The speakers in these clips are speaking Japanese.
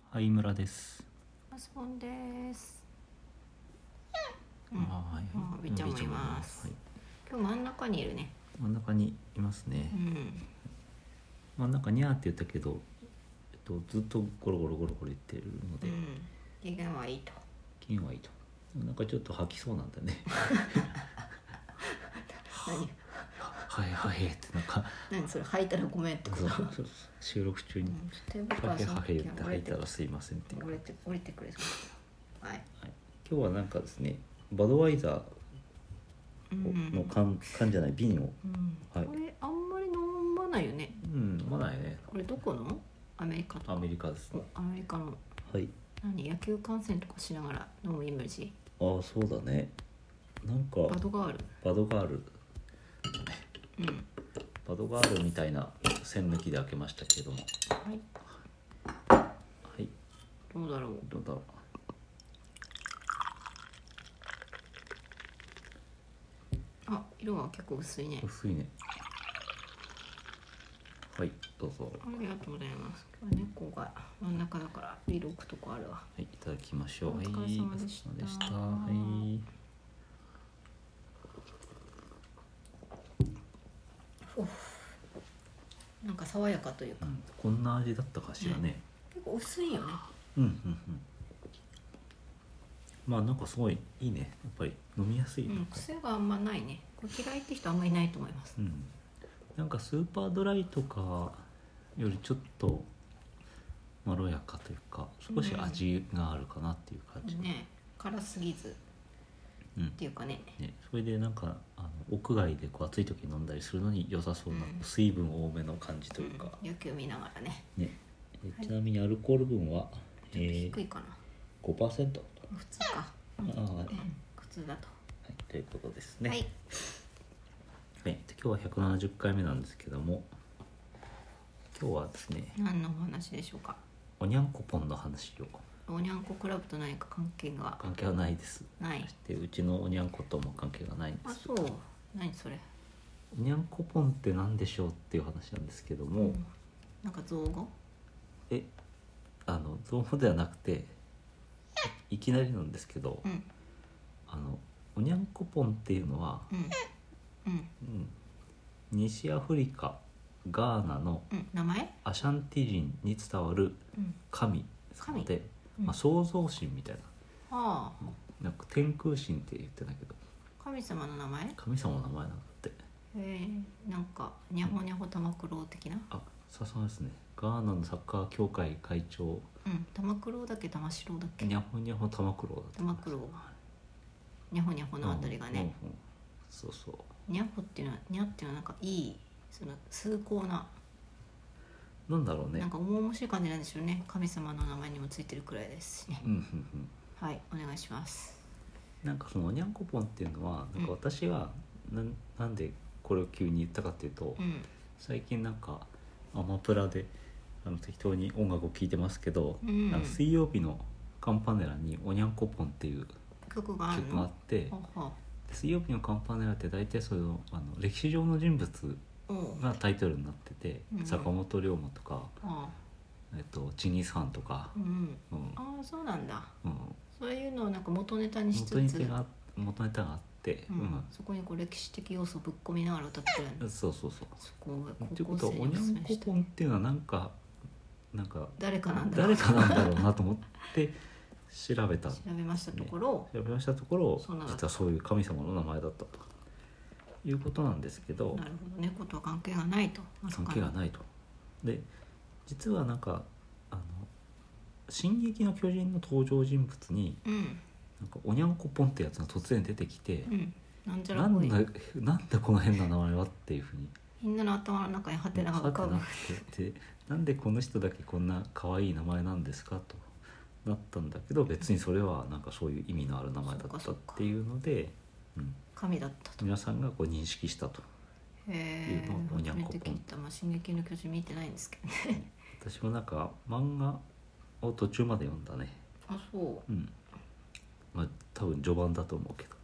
はい、村です。 マスボンです。 はい、 ビちゃんもいます。 はい、 今日真ん中にいるね。 真ん中にいますね。真ん中にゃーって言ったけど、ずっとゴロゴロゴロゴロ言ってるので、 機嫌はいいと。 機嫌はいいと。なんかちょっと吐きそうなんだね。 何？ はいはいってなんか。 何それ、吐いたらごめんってこと？ そう収録中に。はいはいって吐いたらすいませんっていう。 降りてくれそう。はい。 今日はなんかですね、バドワイザーの缶じゃない瓶を、 これあんまり飲まないよね。 飲まないね。 これどこの？アメリカとか。 アメリカですね。 アメリカの。 はい。 野球観戦とかしながら飲むイメージ。 ああ、そうだね。なんかバドガール。 バドガールみたいな栓抜きで開けましたけども。はい。 どうだろう。あ、色は結構薄いね。 薄いね。はい、どうぞ。 ありがとうございます。今日は猫が真ん中だからビール置くとこあるわ。 はい、いただきましょう。 お疲れ様でした。 はい。 なんか爽やかというか、 こんな味だったかしらね。 結構薄いよね。 まあなんかすごいいいね。やっぱり飲みやすい。 癖があんまないね。これ嫌いって人あんまりいないと思います。 なんかスーパードライとかよりちょっとまろやかというか、少し味があるかなっていう感じね。辛すぎずっていうかね。 それでなんか屋外でこう暑い時に飲んだりするのに良さそうな、水分多めの感じというか、 野球見ながらね。 ちなみにアルコール分は、 低いかな。 5%と。 普通か。普通だと。 ということですね。 はい。 今日は170回目なんですけども、今日はですね、 何のお話でしょうか。 おにゃんこポンの話を。 おにゃんこクラブと何か関係はないです。 ない。 でうちのおにゃんことも関係がないんです。 あ、そう。何それ。 おにゃんこポンって何でしょうっていう話なんですけども、 なんか造語？ 造語ではなくて、いきなりなんですけど、おにゃんこポンっていうのは、西アフリカガーナの名前？ アシャンティ人に伝わる神様で、創造神みたいな、なんか天空神って言ってたけど、 神様の名前？ 神様の名前なんだって。 なんかニャホニャホ玉九郎的な？ さすがですね。ガーナのサッカー協会会長。 玉九郎だっけ玉城だっけ？ ニャホニャホ玉九郎だった。 玉九郎。ニャホニャホのあたりがね。 そうそう。 ニャホっていうのは、ニャっていうのはなんかいい、その崇高な、 なんだろうね。 なんか重々しい感じなんでしょうね。神様の名前にもついてるくらいですしね。はい、お願いします。 なんかそのおにゃんこポンっていうのは、なんか私はなんでこれを急に言ったかっていうと、最近なんかアマプラで適当に音楽を聴いてますけど、なんか水曜日のカンパネラにおにゃんこポンっていう曲があって、水曜日のカンパネラって大体そういう歴史上の人物がタイトルになってて、坂本龍馬とか、チンギス・ハンとか、 そうなんだ。そういうのをなんか元ネタにしつつ、 元ネタがあって、 そこにこう歴史的要素をぶっ込みながら歌ってる。 そう。 そこをっていうことはおにゃんこポンっていうのはなんか誰かなんだろうなと思って調べましたところ、 実はそういう神様の名前だったということなんですけど。 なるほど。猫とは関係がないと。 関係がないと。で実はなんか進撃の巨人の登場人物に、なんかおにゃんこポンってやつが突然出てきて、なんでこの変な名前はっていうふうに、 みんなの頭の中にハテナが浮かぶ。 でなんでこの人だけこんな可愛い名前なんですかとなったんだけど、別にそれはなんかそういう意味のある名前だったっていうので、 神だったと皆さんがこう認識したというのをおにゃんこポン。 進撃の巨人見てないんですけどね。 私もなんか漫画を途中まで読んだね。 そう。 まあ多分序盤だと思うけど。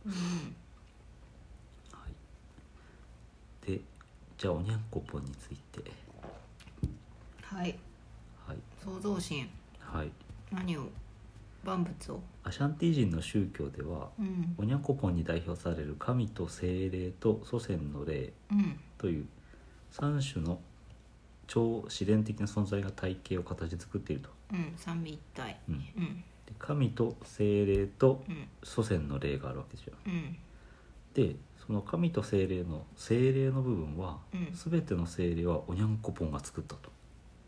でじゃあおにゃんこポンについて。 創造神。 何を万物をアシャンティ人の宗教では、オニャンコポンに代表される神と精霊と祖先の霊という3種の超自然的な存在が体系を形作っていると、 三位一体、 で神と精霊と祖先の霊があるわけですよ、でその神と精霊の部分は、全ての精霊はオニャンコポンが作ったと。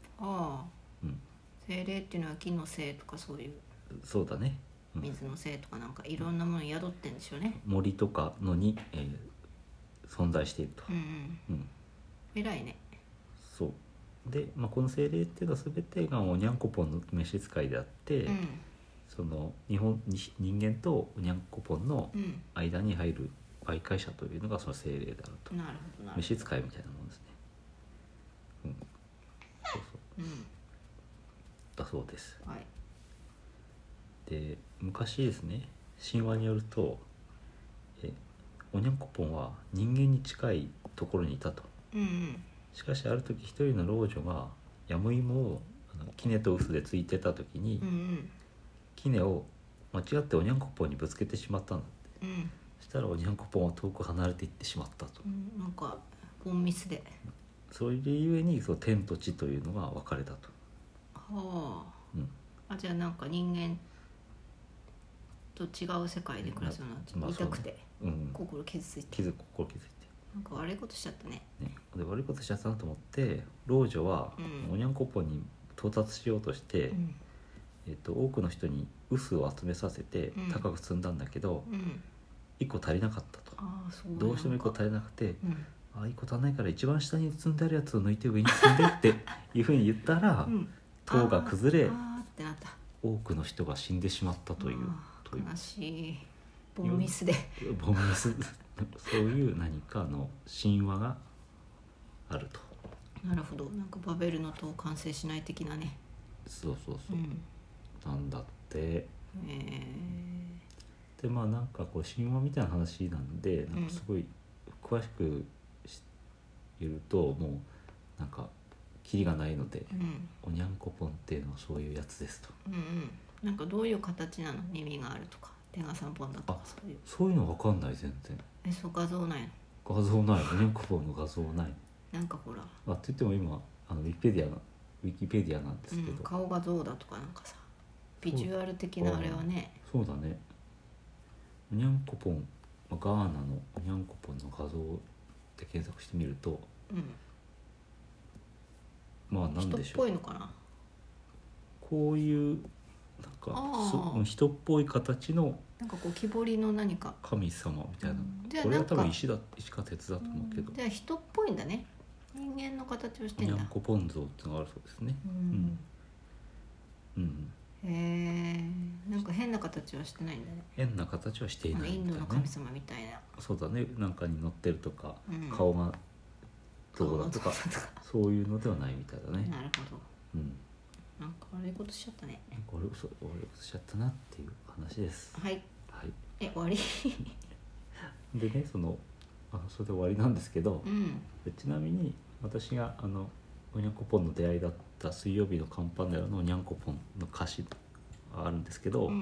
精霊っていうのは木の精とかそういう、 そうだね、 水の精とかなんかいろんなものに宿ってんでしょうね。 森とかのに、存在していると。 偉いね。 そうで、この精霊っていうのは全てがオニャンコポンの召使いであって、その人間とオニャンコポンの間に入る媒介者というのがその精霊であると。 なるほど。 召使いみたいなもんですね。そうそう、だそうです。で昔ですね、神話によるとオニャンコポンは人間に近いところにいたと。しかしある時一人の老女がヤムイモを杵と臼でついてた時に、杵を間違ってオニャンコポンにぶつけてしまったんだって、そしたらオニャンコポンは遠く離れていってしまったと、 なんかボンミスで、 そういうゆえにその天と地というのが分かれたと。 じゃあなんか人間と違う世界で暮らすようになっちゃう、痛くて、心傷ついてなんか悪いことしちゃったね。 で悪いことしちゃったなと思って老女は、オニャンコポンに到達しようとして、多くの人に臼を集めさせて高く積んだんだけど、1個足りなかったと。どうしても1個足りなくて、1個足りないから一番下に積んであるやつを抜いて上に積んでっていうふうに言ったら、塔が崩れ多くの人が死んでしまったという。 悲しいボンミスでそういう何かの神話があると。 なるほど。なんかバベルの塔完成しない的なね。 そう、なんだって。でなんかこう神話みたいな話なんで、なんかすごい詳しく言うともうなんかキリがないので、オニャンコポンっていうのはそういうやつですと。 なんかどういう形なの？耳があるとか手が3本だとかそういうの分かんない全然。 そう画像ないの？ 画像ない。オニャンコポンの画像ない。 なんかほら。 って言っても今ウィキペディアなんですけど、 顔が像だとかなんかさ、ビジュアル的なあれはね。 そうだね。オニャンコポン、ガーナのオニャンコポンの画像で検索してみると、なんでしょう。 人っぽいのかな。 こういうなんか人っぽい形のなんかこう木彫りの何か神様みたいな、これは多分石か鉄だと思うけど、 じゃあ人っぽいんだね。人間の形をしてんだ。 オニャンコポン像っていうのがあるそうですね。 なんか変な形はしてないんだね。 変な形はしていないインドの神様みたいな。 そうだね。なんかに乗ってるとか、顔がどうだとかそういうのではないみたいだね。 なるほど。なんか悪いことしちゃったね。 悪いことしちゃったなっていう話です。 はい。終わりでね、それで終わりなんですけど、ちなみに私がオニャンコポンの出会いだった水曜日のカンパネラのオニャンコポンの歌詞があるんですけど、オ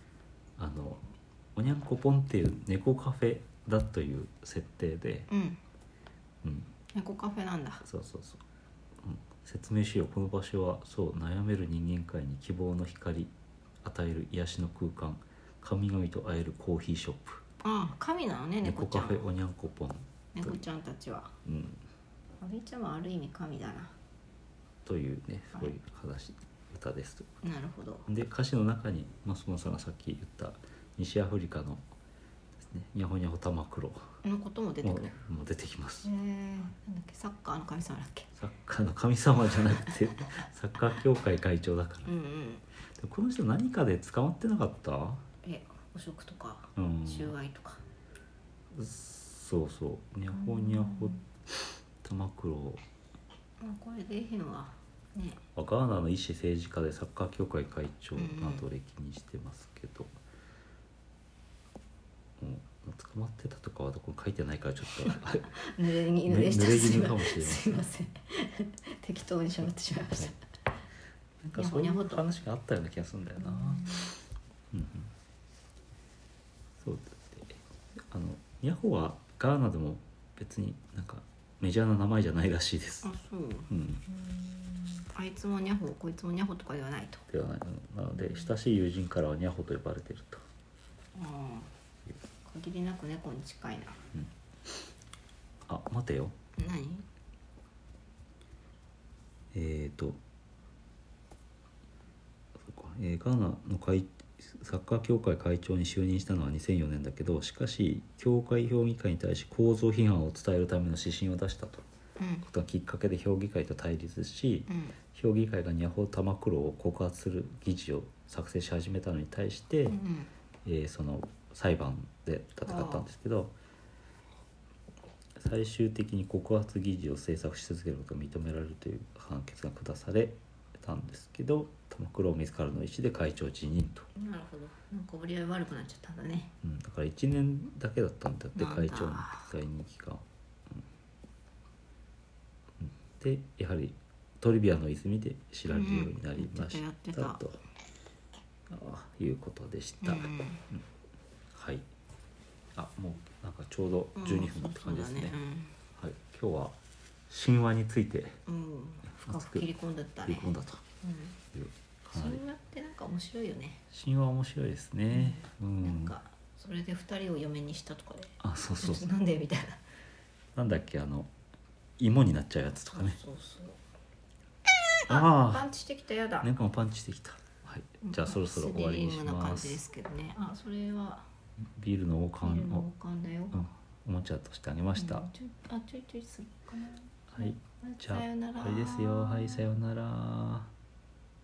ニャンコポンっていう猫カフェだという設定で、 猫カフェなんだ。 そう、説明しよう。この場所は悩める人間界に希望の光与える癒しの空間、神々と会えるコーヒーショップ。 神なのね、猫ちゃん。 猫カフェオニャンコポン。 猫ちゃんたちは。お兄ちゃんはある意味神だな。 というね、そういう歌ですと。 なるほど。で歌詞の中にマスモさんがさっき言った西アフリカのですね、ニャホニャホタマクロのことも出てくる。 もう出てきます。 なんだっけ、サッカーの神様だっけ。 サッカーの神様じゃなくてサッカー協会会長だから。でこの人何かで捕まってなかった？ 汚職とか、収賄とか。 そうニャホニャホタマクロ。 これで変はね。 ガーナの医師政治家でサッカー協会会長などを歴にしてますけど、捕まってたとかはどこに書いてないからちょっと濡れ衣かもしれません。 すいません適当に喋ってしまいました。 なんかそういう話があったような気がするんだよな。うんうん、そうでニャホはガーナでも別になんかメジャーな名前じゃないらしいです。 あ、そう。うん。あいつもニャホこいつもニャホとかではないと。 ではない。なので親しい友人からはニャホと呼ばれていると。 ああ。限りなく猫に近いな。 うん、あ、待てよ。 何？ ガーナのサッカー協会会長に就任したのは2004年だけど、しかし協会評議会に対し構造批判を伝えるための指針を出したと、ことがきっかけで評議会と対立し、評議会がニャホ・タマクロを告発する議事を作成し始めたのに対して、その裁判で戦ったんですけど、最終的に告発議事を制作し続けることが認められるという判決が下されたんですけど、タマクロ自らの意思で会長辞任と。 なるほど。なんか折り合い悪くなっちゃったんだね。 だから1年だけだったんだって会長の在任期間。でやはりトリビアの泉で知られるようになりましたと、いうことでした。はい。あ、もうなんかちょうど12分って感じですね。はい。今日は神話について深く切り込んだったね。 切り込んだという。 神話ってなんか面白いよね。 神話面白いですね。 なんかそれで2人を嫁にしたとかで。 あ、そうそうそう。 なんでみたいな。 なんだっけ芋になっちゃうやつとかね。 そうそう。 パンチしてきたやだ。 猫もパンチしてきた。はい。じゃあそろそろ終わりにします。 スリリングな感じですけどね。あ、それはビールの王冠をだよ。 おもちゃとしてあげました。 ちょいちょいするかな。 はい。じゃあ終わりですよ。はい、さようなら。